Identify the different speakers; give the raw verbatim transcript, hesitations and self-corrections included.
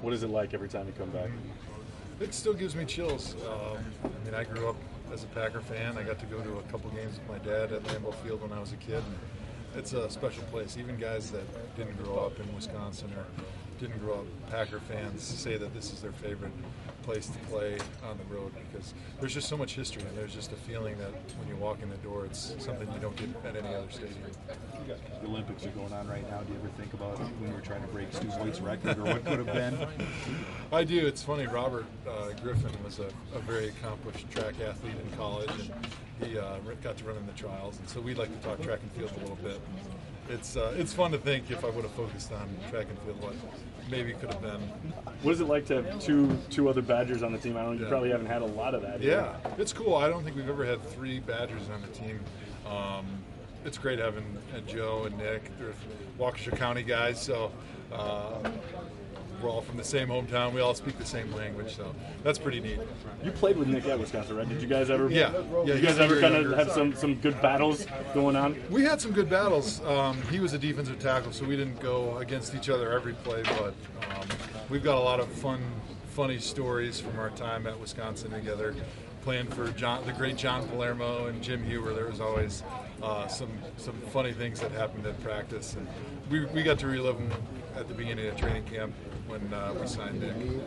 Speaker 1: What is it like every time you come back?
Speaker 2: It still gives me chills. Um, I mean, I grew up as a Packer fan. I got to go to a couple games with my dad at Lambeau Field when I was a kid. It's a special place. Even guys that didn't grow up in Wisconsin or didn't grow up Packer fans say that this is their favorite place to play on the road because there's just so much history and there's just a feeling that when you walk in the door, it's something you don't get at any other stadium.
Speaker 1: The Olympics are going on right now. Do you ever think about when you were trying to break Stu Voigt's record or what could have been?
Speaker 2: I do. It's funny. Robert uh, Griffin was a, a very accomplished track athlete in college, and he uh, got to run in the trials. And so we'd like to talk track and field a little bit. It's uh, it's fun to think if I would have focused on track and field, what maybe could have been.
Speaker 1: What is it like to have two two other Badgers on the team? I don't know. You
Speaker 2: Yeah.
Speaker 1: probably haven't had a lot of that.
Speaker 2: Yeah, it's cool. I don't think we've ever had three Badgers on the team. Um, it's great having uh, Joe and Nick. They're Waukesha County guys, so uh, we're all from the same hometown. We all speak the same language, so that's pretty neat.
Speaker 1: You played with Nick at Wisconsin, right? Did you guys ever?
Speaker 2: Yeah, yeah.
Speaker 1: You guys ever kind of
Speaker 2: younger.
Speaker 1: have some, some good battles going on?
Speaker 2: We had some good battles. Um, he was a defensive tackle, so we didn't go against each other every play, but um, we've got a lot of fun, funny stories from our time at Wisconsin together. Playing for John, the great John Palermo and Jim Hewer, there was always uh, some some funny things that happened at practice, and we we got to relive them at the beginning of training camp when uh, we signed Nick.